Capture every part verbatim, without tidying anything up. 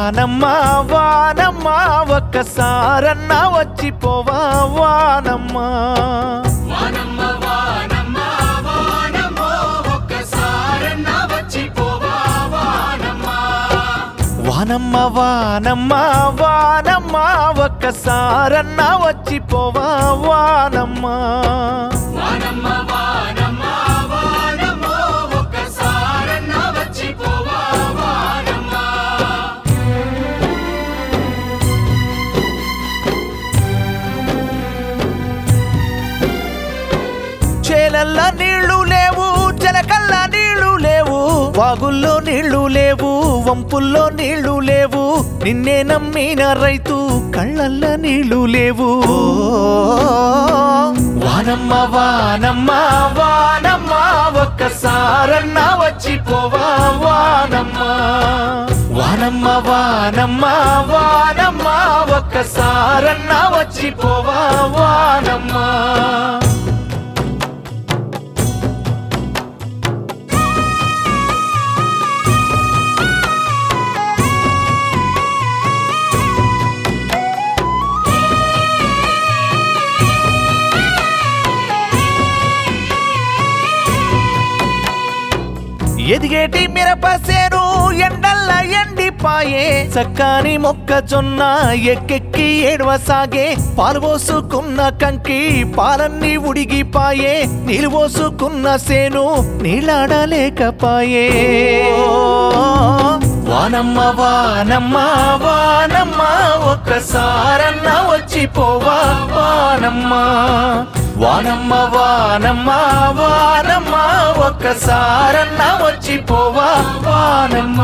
వానమ్మ వానమ్మ ఒక్కసారన్న వచ్చిపోవా వానమ్మ వానమ్మ వానమ్మ వానమ్మ ఒక్కసారన్న వచ్చిపోవా వానమ్మ వానమ్మ వానమ్మ వానమ్మ ఒక్కసారన్న వచ్చిపోవా వానమ్మ వానమ్మ వానమ్మ వానమ్మ ఒక్కసారన్న వచ్చిపోవా వానమ్మ చేలల్ల నీళ్లు లేవు జలకల్ల నీళ్లు లేవు వాగుల్లో నీళ్లు లేవు వంపుల్లో నీళ్లు లేవు నిన్నే నమ్మిన రైతు కళ్ళల్ల నీళ్లు లేవు వానమ్మ వానమ్మ వానమ్మ ఒక్కసారన్న వచ్చిపోవా వానమ్మ వానమ్మ వానమ్మ వానమ్మ ఒక్కసారన్న వచ్చిపోవా వానమ్మ ఎదిగేటి మిరపసేను ఎండల్ల ఎండిపాయే చక్కని మొక్కజొన్న ఎక్కెక్కి ఏడవసాగే పాలు పోసుకున్న కంకి పాలన్నీ ఉడిగిపాయే నీళ్ళు పోసుకున్న సేను నీళ్ళాడలేకపాయే వానమ్మ వానమ్మ వానమ్మ ఒక్కసారన్న వచ్చిపోవా వానమ్మ వానమ్మ వానమ్మ వానమ్మ ఒక్కసారన్న వచ్చిపోవా వానమ్మ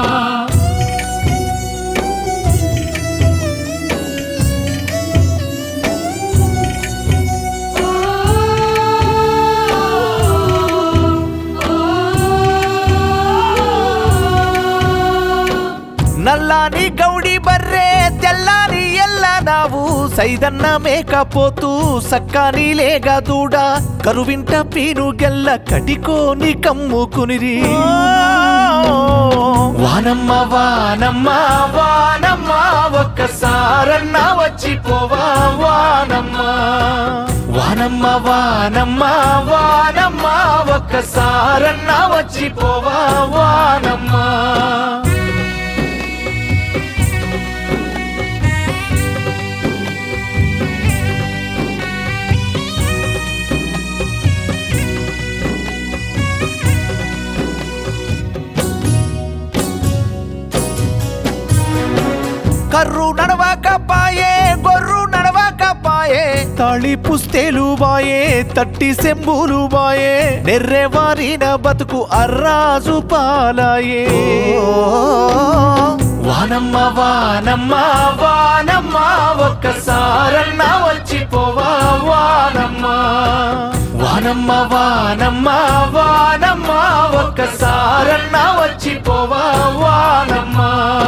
నల్లాని గౌడి బర్రే తెల్లాని ఎల్ల నావు సైదన్న మేకపోతూ సక్కాని లేగా దూడ కరువింట పీను గెల్ల కటికోని కమ్ముకునిరి వానమ్మ వానమ్మ వానమ్మ ఒక్కసారన్న వచ్చిపోవా వానమ్మ వానమ్మ వానమ్మ వానమ్మ ఒక్కసారన్న వచ్చిపోవా వానమ్మ కర్రు నడవకపాయే గొర్రు నడవకపాయే తాళి పుస్తేలు బాయే తట్టి సెంబులు బాయే నెర్రెవారిన బతుకు అర్రాజు పాలాయే వానమ్మ వానమ్మ వానమ్మ ఒక్కసారన్న వచ్చిపోవా వానమ్మ వానమ్మ వానమ్మ వానమ్మ ఒక్కసారన్న వచ్చిపోవా వానమ్మ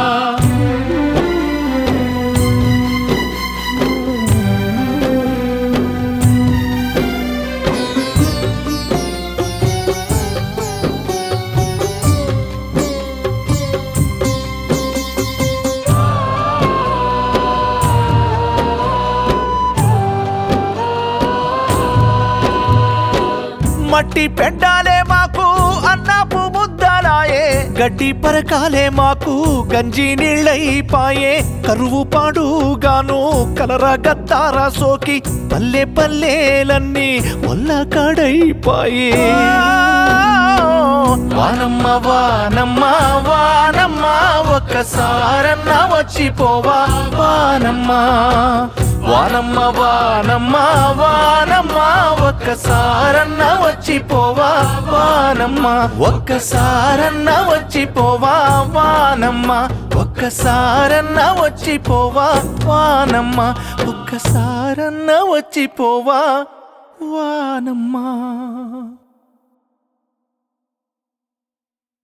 మట్టి పెడ్డాలే మాకు అన్నపు ముద్దలాయే గడ్డి పరకాలే మాకు గంజి నీళ్ళైపాయే కరువు పాడుగాను కలరా గత్తారా సోకి పల్లె పల్లెలన్నీ వల్ల కాడైపాయే వానమ్మ వానమ్మ వానమ్మ ఒక్కసారన్న వచ్చిపోవా వానమ్మ వానమ్మ వానమ్మ వానమ్మ ఒక్కసారన్న వచ్చిపోవా వానమ్మ ఒక్కసారన్న వచ్చిపోవా వానమ్మ ఒక్కసారన్న వచ్చిపోవా వానమ్మ ఒక్కసారన్న వచ్చిపోవా వానమ్మ.